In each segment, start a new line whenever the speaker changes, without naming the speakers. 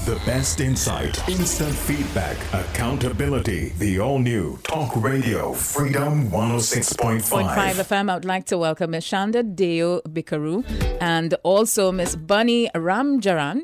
The best insight, instant feedback, accountability. The all-new Talk Radio Freedom 106.5
FM. I would like to welcome Ms. Shanda Deo Bikaru and also Ms. Bunny Rambajan.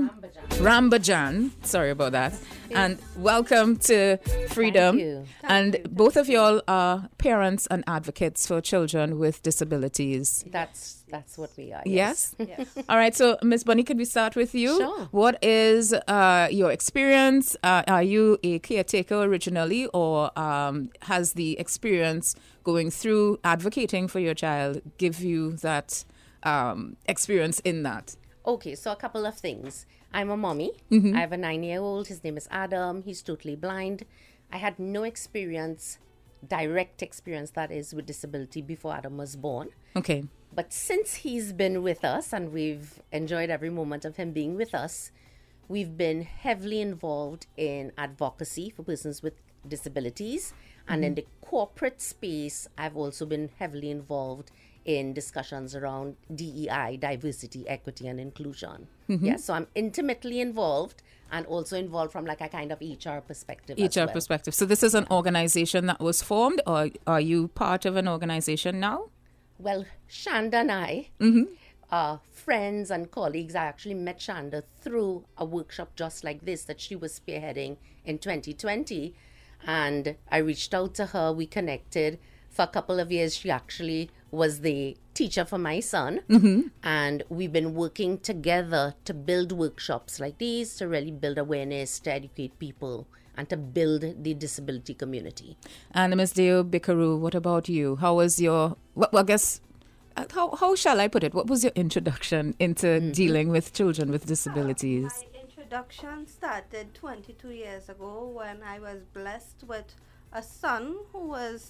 Sorry about that. And welcome to Freedom.
Thank you.
And both of y'all are parents and advocates for children with disabilities.
That's what we are.
Yes? All right. So, Ms. Bunny, could we start with you?
Sure.
What is your experience? Are you a caretaker originally, or has the experience going through advocating for your child give you that experience in that?
Okay, so a couple of things. I'm a mommy. I have a 9-year-old. His name is Adam. He's totally blind. I had no direct experience, that is, with disability before Adam was born.
Okay.
But since he's been with us and we've enjoyed every moment of him being with us, we've been heavily involved in advocacy for persons with disabilities. And in the corporate space, I've also been heavily involved in discussions around DEI, diversity, equity, and inclusion. So I'm intimately involved and also involved from like a kind of HR perspective as well.
perspective. So this is an organization that was formed, or are you part of an organization now?
Well, Shanda and I are friends and colleagues. I actually met Shanda through a workshop just like this that she was spearheading in 2020. And I reached out to her. We connected. For a couple of years, she actually was the teacher for my son. And we've been working together to build workshops like these, to really build awareness, to educate people, and to build the disability community.
And Ms. Deo Bikaru, what about you? How was your, I guess, how shall I put it? What was your introduction into dealing with children with disabilities?
My introduction started 22 years ago when I was blessed with a son who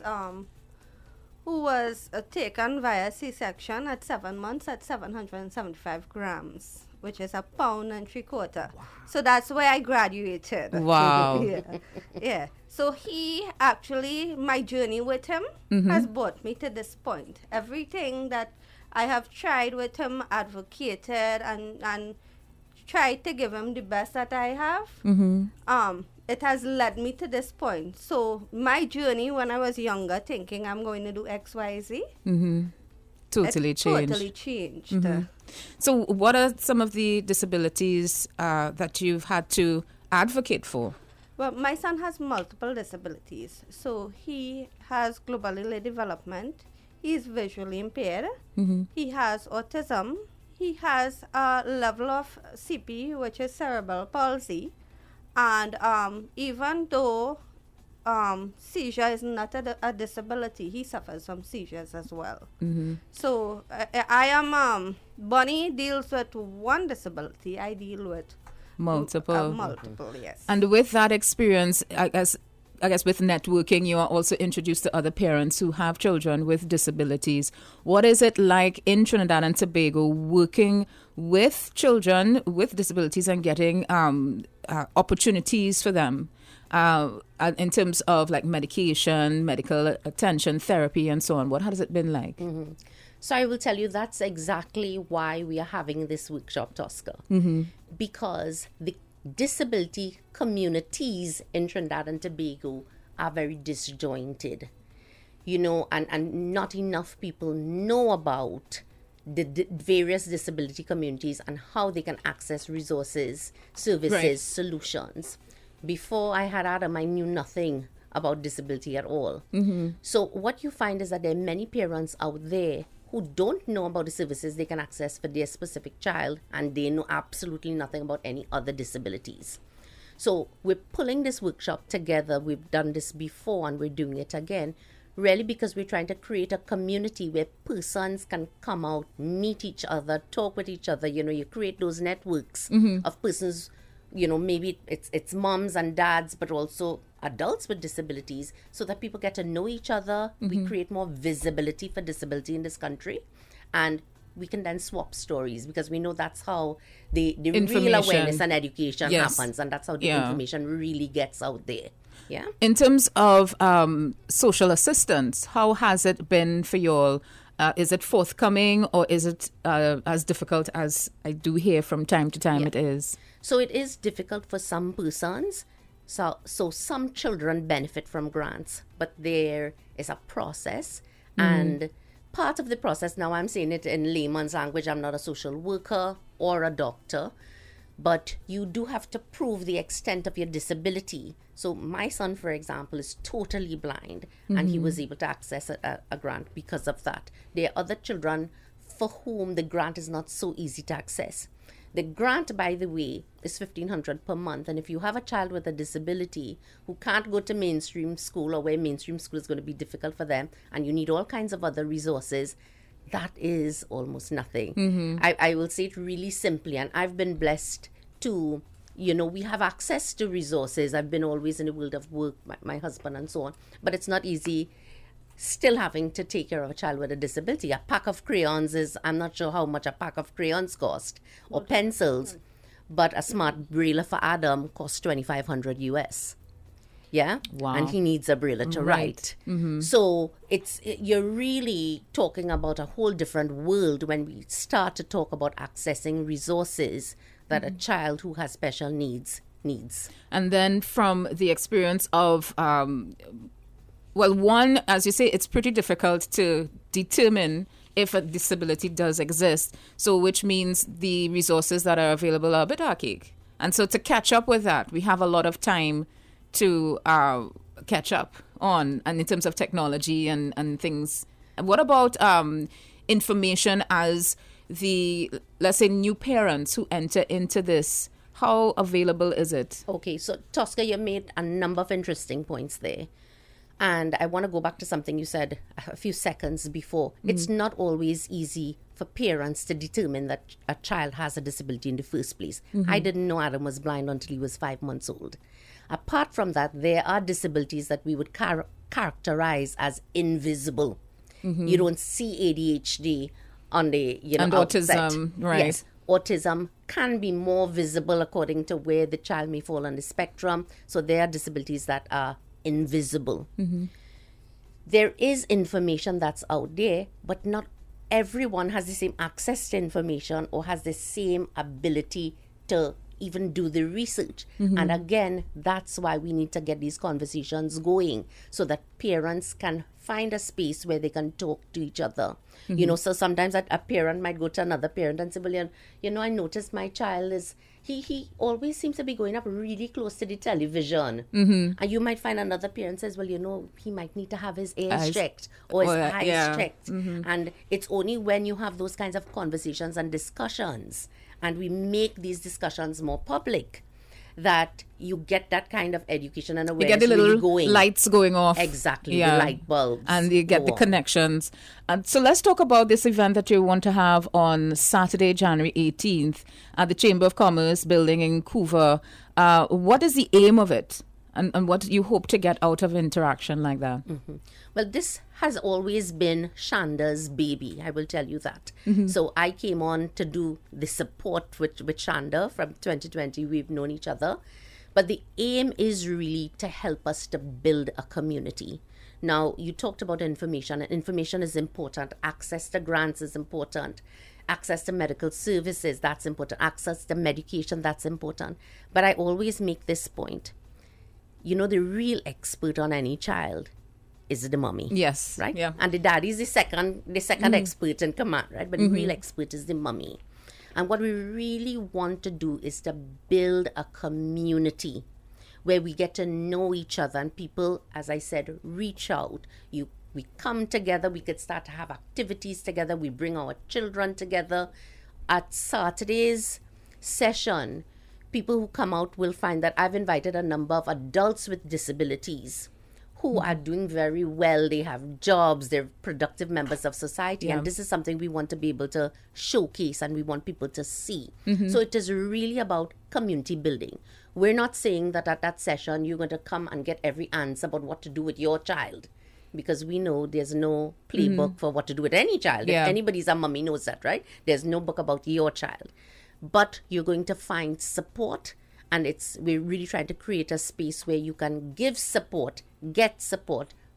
was taken via C-section at 7 months at 775 grams, which is 1.75 pounds. Wow. So that's where I graduated.
Wow.
Yeah. So he actually, my journey with him has brought me to this point. Everything that I have tried with him, advocated and tried to give him the best that I have. It has led me to this point. So my journey when I was younger, thinking I'm going to do X, Y, Z,
Totally changed.
Totally changed.
So what are some of the disabilities that you've had to advocate for?
Well, my son has multiple disabilities. So he has global delayed development. He is visually impaired. He has autism. He has a level of CP, which is cerebral palsy. And even though seizure is not a disability, he suffers from seizures as well. So I am, Bunny deals with one disability. I deal with
multiple,
yes.
And with that experience, I guess with networking, you are also introduced to other parents who have children with disabilities. What is it like in Trinidad and Tobago working with children with disabilities and getting opportunities for them in terms of like medication, medical attention, therapy, and so on? What has it been like?
So I will tell you that's exactly why we are having this workshop, Tosca. Because the disability communities in Trinidad and Tobago are very disjointed, and not enough people know about the various disability communities and how they can access resources, services, solutions. Before I had Adam, I knew nothing about disability at all. So what you find is that there are many parents out there who don't know about the services they can access for their specific child, and they know absolutely nothing about any other disabilities. So we're pulling this workshop together. We've done this before and we're doing it again, really because we're trying to create a community where persons can come out, meet each other, talk with each other. You create those networks of persons, maybe it's moms and dads, but also adults with disabilities, so that people get to know each other. We create more visibility for disability in this country, and we can then swap stories, because we know that's how the real awareness and education happens, and that's how the information really gets out there. Yeah.
In terms of social assistance, how has it been for you all Is it forthcoming, or is it as difficult as I do hear from time to time it is?
So it is difficult for some persons. So some children benefit from grants, but there is a process. And part of the process, now I'm saying it in layman's language, I'm not a social worker or a doctor, but you do have to prove the extent of your disability. So my son, for example, is totally blind, and he was able to access a grant because of that. There are other children for whom the grant is not so easy to access. The grant, by the way, is $1,500 per month. And if you have a child with a disability who can't go to mainstream school, or where mainstream school is going to be difficult for them, and you need all kinds of other resources, that is almost nothing. I will say it really simply, and I've been blessed to, we have access to resources. I've been always in the world of work, my husband and so on, but it's not easy still having to take care of a child with a disability. A pack of crayons is, I'm not sure how much a pack of crayons cost, or pencils, but a smart brailler for Adam costs $2,500 US. Yeah?
Wow.
And he needs a brailler to write. So you're really talking about a whole different world when we start to talk about accessing resources that a child who has special needs needs.
And then from the experience of one, as you say, it's pretty difficult to determine if a disability does exist. So which means the resources that are available are a bit archaic. And so to catch up with that, we have a lot of time to catch up on, and in terms of technology and things. And what about information as let's say, new parents who enter into this? How available is it?
Okay, so Tosca, you made a number of interesting points there. And I want to go back to something you said a few seconds before. It's not always easy for parents to determine that a child has a disability in the first place. I didn't know Adam was blind until he was 5 months old. Apart from that, there are disabilities that we would characterize as invisible. You don't see ADHD on the,
and
outset.
autism, right?
Yes. Autism can be more visible according to where the child may fall on the spectrum. So there are disabilities that are invisible. There is information that's out there, but not everyone has the same access to information or has the same ability to even do the research. And again, that's why we need to get these conversations going, so that parents can find a space where they can talk to each other. So sometimes a parent might go to another parent and say, well, I noticed my child is, he always seems to be going up really close to the television. And you might find another parent says, well, he might need to have his ears checked or his eyes checked. And it's only when you have those kinds of conversations and discussions, and we make these discussions more public, that you get that kind of education and awareness.
You get the little
really going.
lights going off.
Exactly, the light bulbs.
And you get the connections. And so let's talk about this event that you want to have on Saturday, January 18th at the Chamber of Commerce building in Couva. What is the aim of it? And what do you hope to get out of interaction like that?
Well, this has always been Shanda's baby, I will tell you that. So I came on to do the support with Shanda from 2020. We've known each other. But the aim is really to help us to build a community. Now, you talked about information, and information is important. Access to grants is important. Access to medical services, that's important. Access to medication, that's important. But I always make this point. The real expert on any child is the mommy.
Yes.
Right?
Yeah.
And the daddy is the second expert in command, right? But the real expert is the mommy. And what we really want to do is to build a community where we get to know each other, and people, as I said, reach out. We come together, we could start to have activities together, we bring our children together. At Saturday's session, people who come out will find that I've invited a number of adults with disabilities who are doing very well. They have jobs, they're productive members of society, and this is something we want to be able to showcase and we want people to see. So it is really about community building. We're not saying that at that session you're going to come and get every answer about what to do with your child, because we know there's no playbook for what to do with any child. If anybody's a mommy knows that, right? There's no book about your child. But you're going to find support, and we're really trying to create a space where you can give support, get support,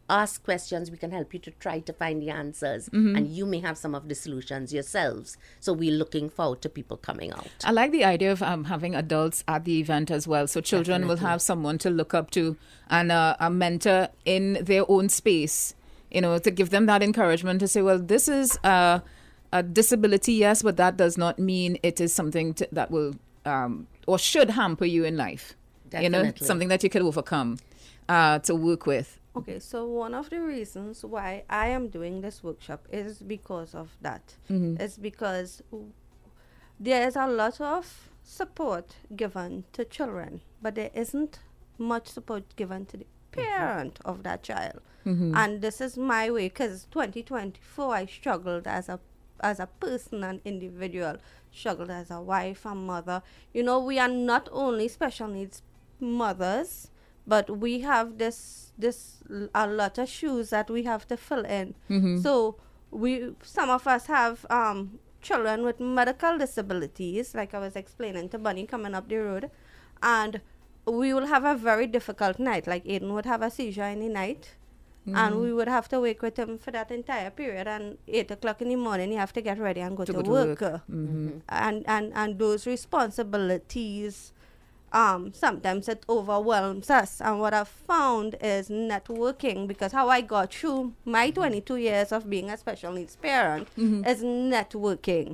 ask questions. We can help you to try to find the answers. And you may have some of the solutions yourselves. So we're looking forward to people coming out.
I like the idea of having adults at the event as well. So children will have someone to look up to and a mentor in their own space, to give them that encouragement to say, well, this is a disability, yes, but that does not mean it is something that will or should hamper you in life.
Definitely.
Something that you could overcome to work with.
Okay, so one of the reasons why I am doing this workshop is because of that. It's because there is a lot of support given to children, but there isn't much support given to the parent of that child. And this is my way, because 2024 I struggled as a person and individual, struggled as a wife and mother. We are not only special needs mothers, but we have this a lot of shoes that we have to fill in. So some of us have children with medical disabilities, like I was explaining to Bunny coming up the road, and we will have a very difficult night. Like Aiden would have a seizure in the night, and we would have to wake with him for that entire period. And 8 o'clock in the morning, you have to get ready and go to work. And those responsibilities, sometimes it overwhelms us. And what I've found is networking, because how I got through my 22 years of being a special needs parent is networking.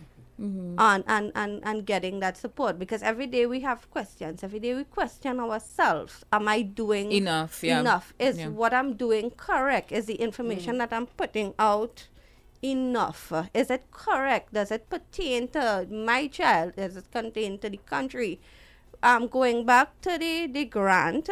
And getting that support, because every day we have questions. Every day we question ourselves. Am I doing
enough?
Enough? Is what I'm doing correct? Is the information that I'm putting out enough? Is it correct? Does it pertain to my child? Does it pertain to the country? Going back to the grant,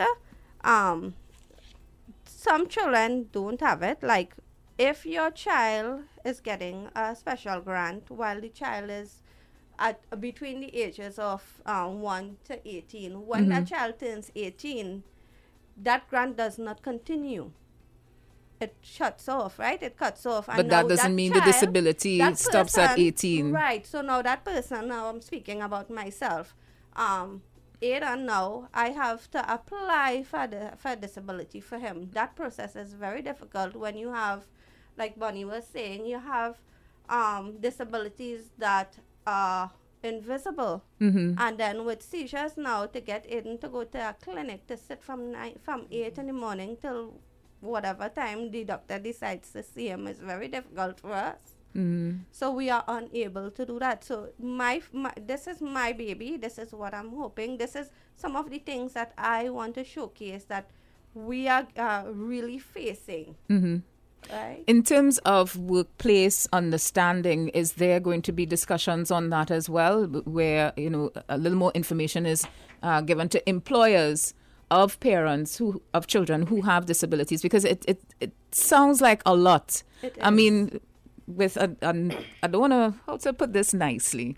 some children don't have it. Like, if your child is getting a special grant while the child is between the ages of 1 to 18, when that child turns 18, that grant does not continue. It shuts off, right? It cuts off.
But that doesn't mean the disability stops at 18.
Right. So now that person, now I'm speaking about myself, Ada, now I have to apply for disability for him. That process is very difficult when you have, like Bonnie was saying, you have disabilities that are invisible. And then with seizures now, to get Aiden to go to a clinic to sit from 8 in the morning till whatever time the doctor decides to see him is very difficult for us. So we are unable to do that. So this is my baby. This is what I'm hoping. This is some of the things that I want to showcase that we are really facing. Right?
In terms of workplace understanding, is there going to be discussions on that as well, where a little more information is given to employers of parents of children who have disabilities? Because it sounds like a lot. I mean, with I don't want to, how to put this nicely,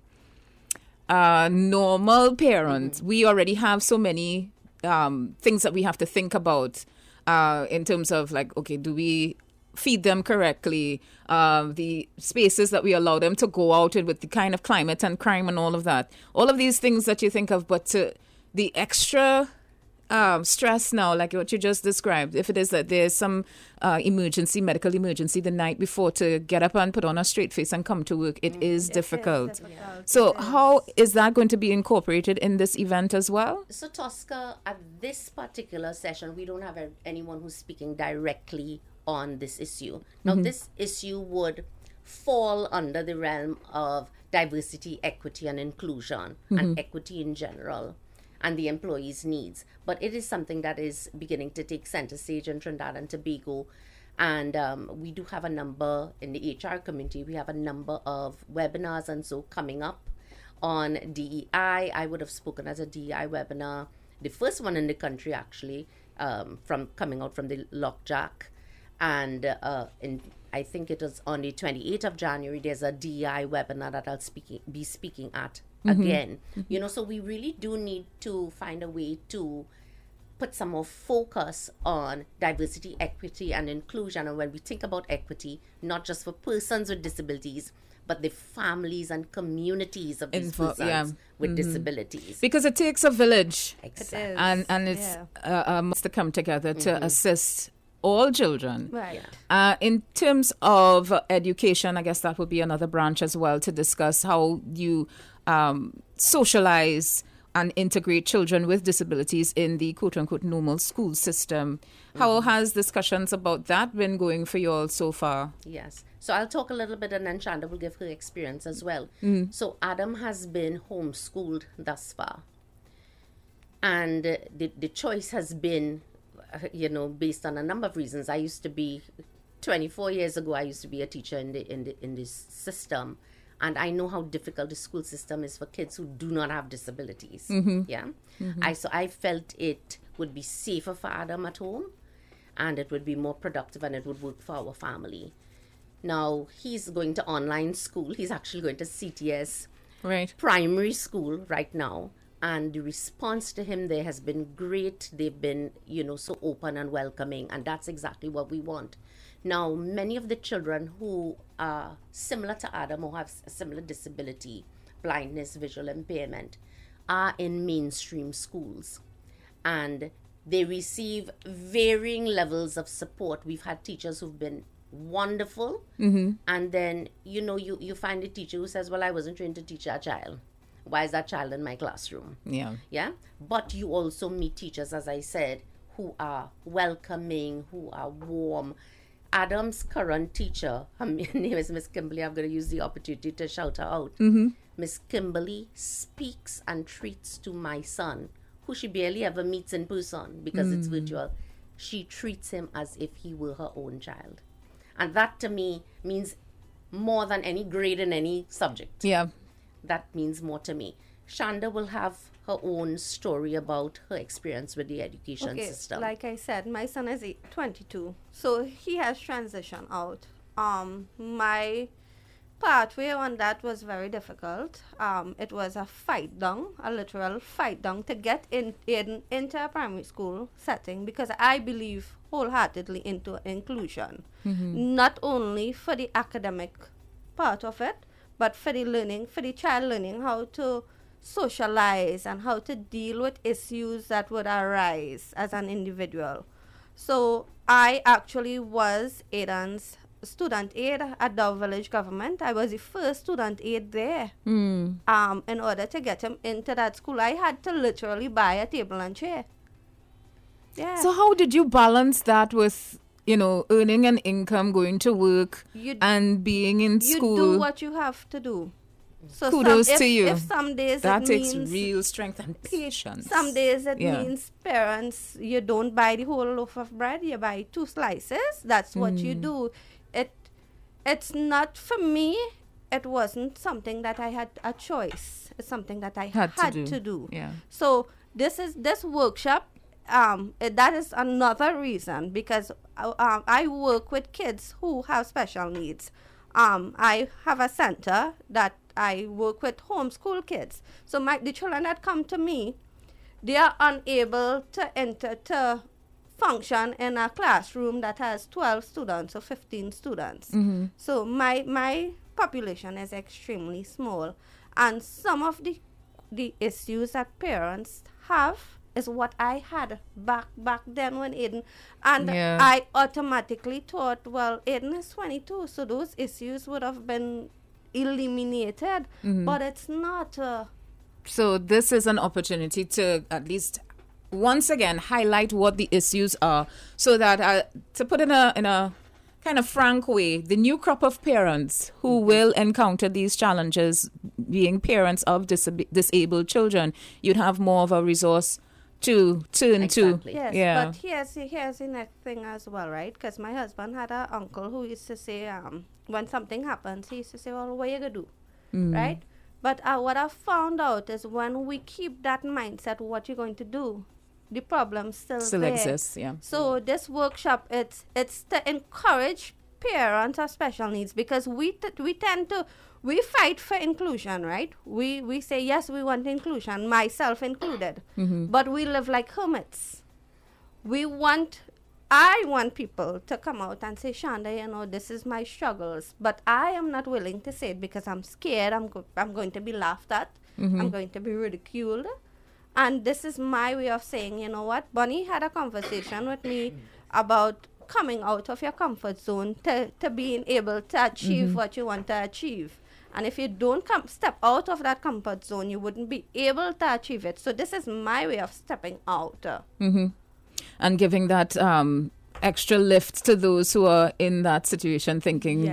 normal parents, we already have so many things that we have to think about in terms of, like, okay, do we feed them correctly, the spaces that we allow them to go out with the kind of climate and crime and all of that, all of these things that you think of, but the extra stress now, like what you just described, if it is that there's some medical emergency the night before, to get up and put on a straight face and come to work, it is difficult. So how is that going to be incorporated in this event as well?
So Tosca, at this particular session, we don't have anyone who's speaking directly on this issue. Now, this issue would fall under the realm of diversity, equity, and inclusion, and equity in general, and the employees' needs. But it is something that is beginning to take center stage in Trinidad and Tobago. And we do have a number in the HR community. We have a number of webinars and so coming up on DEI. I would have spoken as a DEI webinar, the first one in the country actually, coming out from the Lockjack. And I think it was on the 28th of January, there's a DEI webinar that I'll be speaking at again. So we really do need to find a way to put some more focus on diversity, equity, and inclusion. And when we think about equity, not just for persons with disabilities, but the families and communities of these persons with disabilities.
Because it takes a village.
Exactly.
And it's must come together to assist all children.
Right.
In terms of education, I guess that would be another branch as well to discuss how you socialize and integrate children with disabilities in the quote-unquote normal school system. How has discussions about that been going for you all so far?
Yes. So I'll talk a little bit and then Shanda will give her experience as well. So Adam has been homeschooled thus far. And the choice has been, based on a number of reasons. I used to be, 24 years ago, I used to be a teacher in this system. And I know how difficult the school system is for kids who do not have disabilities. Yeah. So I felt it would be safer for Adam at home, and it would be more productive, and it would work for our family. Now he's going to online school. He's actually going to CTS primary school right now, and the response to him there has been great. They've been, so open and welcoming, and that's exactly what we want. Now, many of the children who are similar to Adam or have a similar disability, blindness, visual impairment, are in mainstream schools. And they receive varying levels of support. We've had teachers who've been wonderful. And then, you find a teacher who says, well, I wasn't trained to teach that child. Why is that child in my classroom? Yeah. But you also meet teachers, as I said, who are welcoming, who are warm. Adam's current teacher, her name is Miss Kimberly. I'm going to use the opportunity to shout her out. Miss Kimberly speaks and treats to my son, who she barely ever meets in person because it's virtual. She treats him as if he were her own child. And that to me means more than any grade in any subject.
Yeah.
That means more to me. Shanda will have her own story about her experience with the education system.
Like I said, my son is 22, so he has transitioned out. My pathway on that was very difficult. It was a literal fight down to get into a primary school setting, because I believe wholeheartedly into inclusion, not only for the academic part of it, but for the child learning how to socialize and how to deal with issues that would arise as an individual. So I actually was Aidan's student aide at Dow Village Government. I was the first student aide there. In order to get him into that school, I had to literally buy a table and chair. Yeah.
So how did you balance that with, earning an income, going to work, and being in school?
You do what you have to do. So
kudos to you.
If some days
that takes
means
real strength and patience.
Some days it means parents, you don't buy the whole loaf of bread, you buy 2 slices. That's what you do. It's not, for me, it wasn't something that I had a choice. It's something that I had to do.
Yeah.
So this workshop, that is another reason, because I work with kids who have special needs. I have a center that I work with homeschool kids. So the children that come to me, they are unable to function in a classroom that has 12 students or 15 students. So my population is extremely small. And some of the issues that parents have is what I had back then when Aiden, and I automatically thought, well, Aiden is 22, so those issues would have been eliminated, but it's not.
So this is an opportunity to at least once again highlight what the issues are, so that to put in a kind of frank way, the new crop of parents who will encounter these challenges, being parents of disabled children, you'd have more of a resource to turn to.
Yes, but here's the next thing as well, right? Because my husband had an uncle who used to say, when something happens, he used to say, well, what you gonna do, right? But what I found out is when we keep that mindset, what you're going to do, the problem still there.
Exists, yeah.
So this workshop, it's to encourage parents of special needs, because we fight for inclusion, right? We say, yes, we want inclusion, myself included, but we live like hermits. I want people to come out and say, Shanda, this is my struggles, but I am not willing to say it because I'm scared. I'm going to be laughed at. I'm going to be ridiculed. And this is my way of saying, you know what? Bonnie had a conversation with me about coming out of your comfort zone to being able to achieve what you want to achieve. And if you don't step out of that comfort zone, you wouldn't be able to achieve it. So this is my way of stepping out.
And giving that extra lift to those who are in that situation thinking,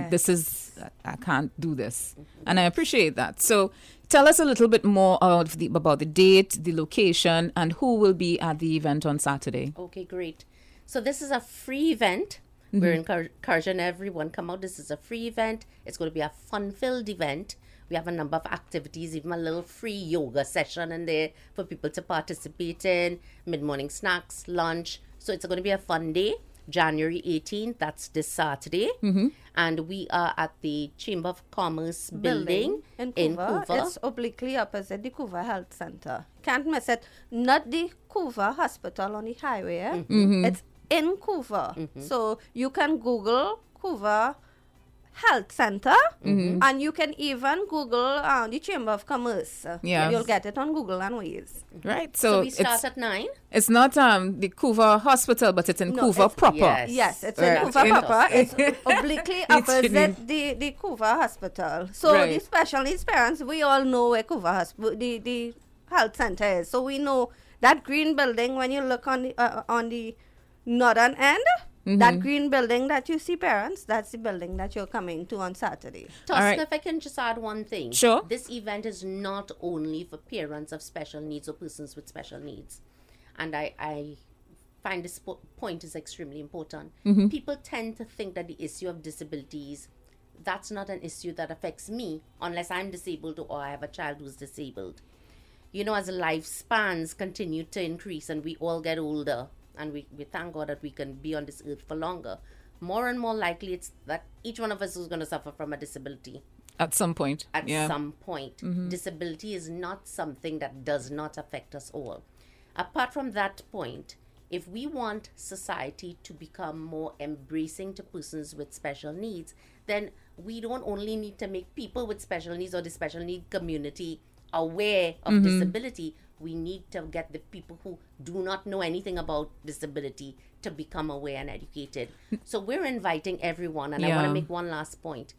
I can't do this. And I appreciate that. So tell us a little bit more about the date, the location, and who will be at the event on Saturday.
Okay, great. So this is a free event. We're encouraging everyone come out. This is a free event. It's going to be a fun-filled event. We have a number of activities, even a little free yoga session in there for people to participate in, mid-morning snacks, lunch. So it's going to be a fun day. January 18th, that's this Saturday. And we are at the Chamber of Commerce building in Couva.
It's obliquely opposite the Couva Health Center. Can't miss it. Not the Couva Hospital on the highway. It's in Couva. So you can Google Couva Health Center and you can even Google the Chamber of Commerce. You'll get it on Google and Waze.
Right.
So we start at 9.
It's not the Couva Hospital, but it's in Couva proper.
Yes, it's in Couva proper. It's obliquely opposite the Couva Hospital. So the special needs parents, we all know where Couva the health center is. So we know that green building when you look on the northern end. That green building that you see, parents, that's the building that you're coming to on Saturday.
Tosca, if I can just add one thing.
Sure.
This event is not only for parents of special needs or persons with special needs. And I find this point is extremely important. People tend to think that the issue of disabilities, that's not an issue that affects me unless I'm disabled or I have a child who's disabled. You know, as lifespans continue to increase and we all get older, and we thank God that we can be on this earth for longer, more and more likely it's that each one of us is going to suffer from a disability.
At some point.
At some point. Disability is not something that does not affect us all. Apart from that point, if we want society to become more embracing to persons with special needs, then we don't only need to make people with special needs or the special need community aware of disability. We need to get the people who do not know anything about disability to become aware and educated. So we're inviting everyone, and I want to make one last point.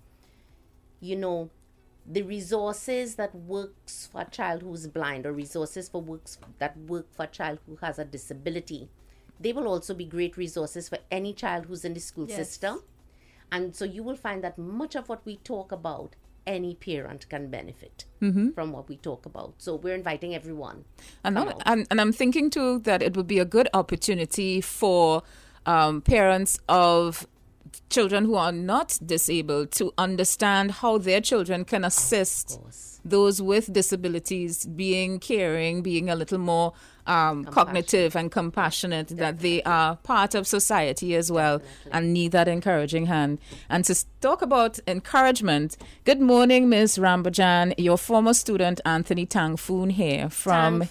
You know, the resources that works for a child who's blind or resources that work for a child who has a disability, they will also be great resources for any child who's in the school system. And so you will find that much of what we talk about, any parent can benefit from what we talk about. So we're inviting everyone.
And I'm thinking too that it would be a good opportunity for parents of children who are not disabled to understand how their children can assist those with disabilities, being caring, being a little more cognitive and compassionate, that they are part of society as well and need that encouraging hand. And to talk about encouragement, good morning, Ms. Rambajan. Your former student, Anthony Tangfoon here from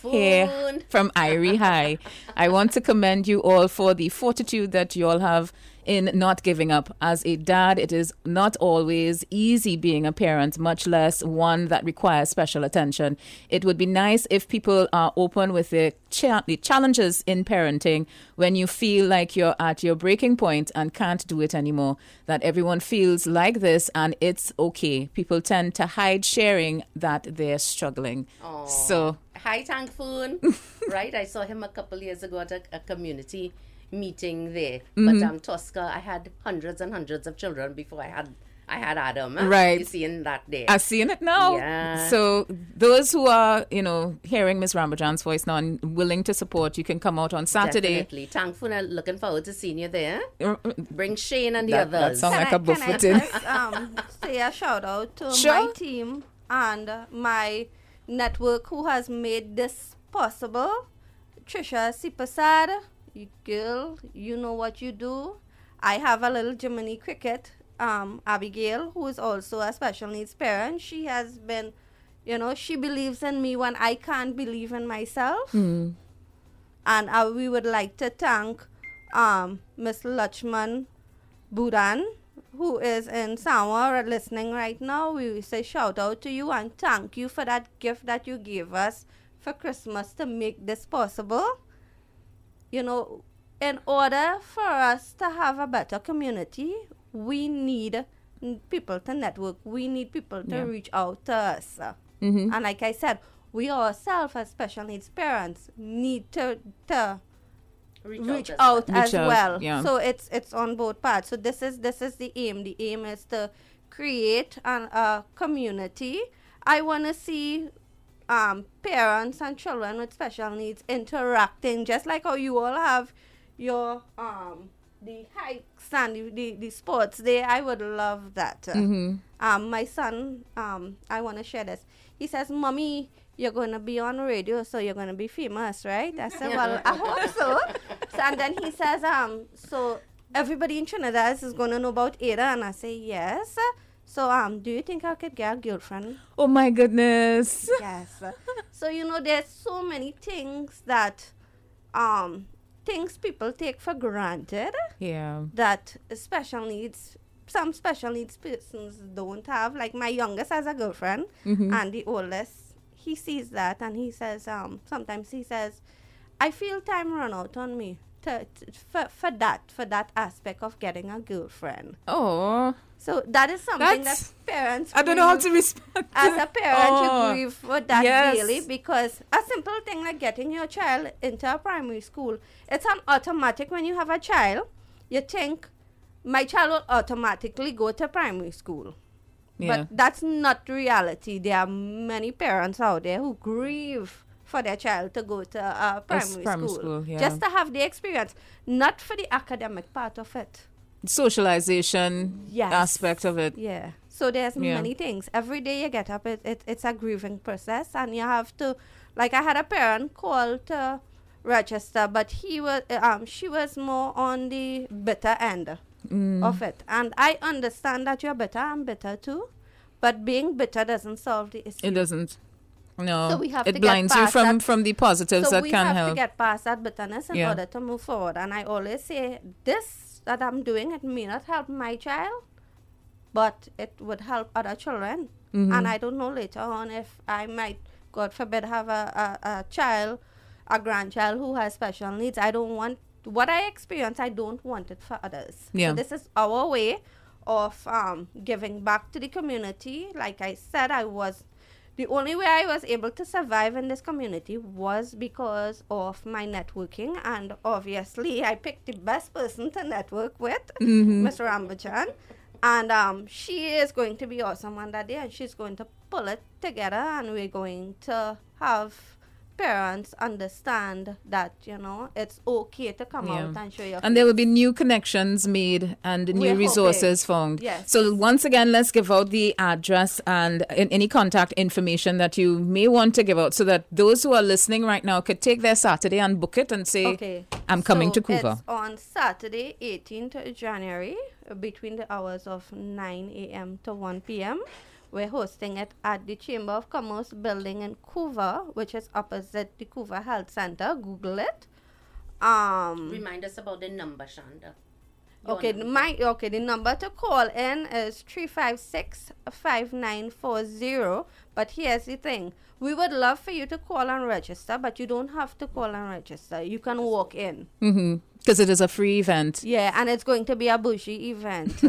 Irie High. I want to commend you all for the fortitude that you all have in not giving up. As a dad, it is not always easy being a parent, much less one that requires special attention. It would be nice if people are open with the challenges in parenting when you feel like you're at your breaking point and can't do it anymore, that everyone feels like this and it's okay. People tend to hide sharing that they're struggling.
Aww.
So,
hi, Tangfoon. Right, I saw him a couple years ago at a community meeting there. But Tosca, I had hundreds and hundreds of children before I had Adam.
Right.
You seeing that there?
I'm seeing it now.
Yeah.
So those who are, hearing Ms. Rambajan's voice now and willing to support, you can come out on Saturday.
Definitely. Tangfoon, looking forward to seeing you there. Bring Shane and the others.
That sounds like a buffet.
Can I just say a shout out to my team and my network who has made this possible. Trisha Sipasad, you girl, you know what you do. I have a little Jiminy Cricket, Abigail, who is also a special needs parent. She has been, she believes in me when I can't believe in myself. And we would like to thank Miss Lachman Buran, who is in Samoa listening right now. We say shout out to you and thank you for that gift that you gave us for Christmas to make this possible. in order for us to have a better community, we need people to network. We need people to reach out to us. And like I said, we ourselves as special needs parents need to reach out as well.
Yeah.
So it's on both parts. So this is the aim. The aim is to create a community. I want to see parents and children with special needs interacting, just like how you all have your the hikes and the sports day. I would love that. My son, I want to share this. He says, "Mommy, you're going to be on radio, so you're going to be famous, right?" I said, "Well, I hope so." And then he says, "So everybody in Trinidad is going to know about Ada?" And I say, "Yes." So, do you think I could get a girlfriend?
Oh my goodness.
Yes. So, there's so many things that, things people take for granted.
Yeah.
That some special needs persons don't have. Like my youngest has a girlfriend, and the oldest, he sees that and he says, sometimes he says, "I feel time run out on me for that aspect of getting a girlfriend."
Oh.
So that is something that parents,
I don't know how to respond.
As a parent,
Oh.
you grieve for that
Yes.
really, because a simple thing like getting your child into a primary school, it's an automatic. When you have a child, you think my child will automatically go to primary school.
Yeah.
But that's not reality. There are many parents out there who grieve for their child to go to a primary school.
Yeah.
Just to have the experience, not for the academic part of it.
Socialization aspect of it.
Yeah. So there's many things. Every day you get up, it's a grieving process, and you have to, like I had a parent call to register, but she was more on the bitter end of it. And I understand that you're bitter, I'm bitter too, but being bitter doesn't solve the issue.
It doesn't. No.
So we have
it
to
blinds
get
you
past
from the positives
so
that
we
can
have
help.
to get past that bitterness in order to move forward. And I always say, this that I'm doing, it may not help my child, but it would help other children. And I don't know later on if I might, God forbid, have a child, a grandchild who has special needs. I don't want what I experience. I don't want it for others.
Yeah.
So this is our way of giving back to the community. Like I said, the only way I was able to survive in this community was because of my networking, and obviously I picked the best person to network with, Mr. Rambachan, and she is going to be awesome on that day, and she's going to pull it together, and we're going to have parents understand that, it's okay to come out and show your
And there will be new connections made and new resources found.
Yes.
So once again, let's give out the address and any contact information that you may want to give out, so that those who are listening right now could take their Saturday and book it and say, I'm coming to Couva.
It's on Saturday, 18th January, between the hours of 9 a.m. to 1 p.m. We're hosting it at the Chamber of Commerce building in Couva, which is opposite the Couva Health Center. Google it.
Remind us about the number, Shonda.
The number to call in is 356-5940. But here's the thing. We would love for you to call and register, but you don't have to call and register. You can walk in.
Because it is a free event.
Yeah, and it's going to be a bushy event.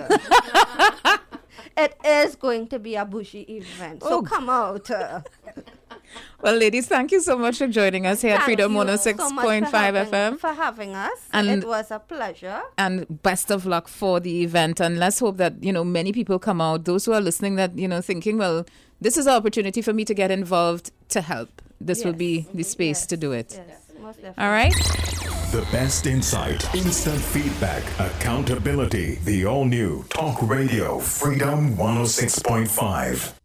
It is going to be a bushy event. So come out.
Well, ladies, thank you so much for joining us here at Freedom 106.5 FM.
For having us.
And
it was a pleasure.
And best of luck for the event. And let's hope that, many people come out. Those who are listening that, thinking, well, this is an opportunity for me to get involved to help. This will be the space to do it.
Yes, most definitely.
All right?
The best insight, instant feedback, accountability. The all-new Talk Radio Freedom 106.5.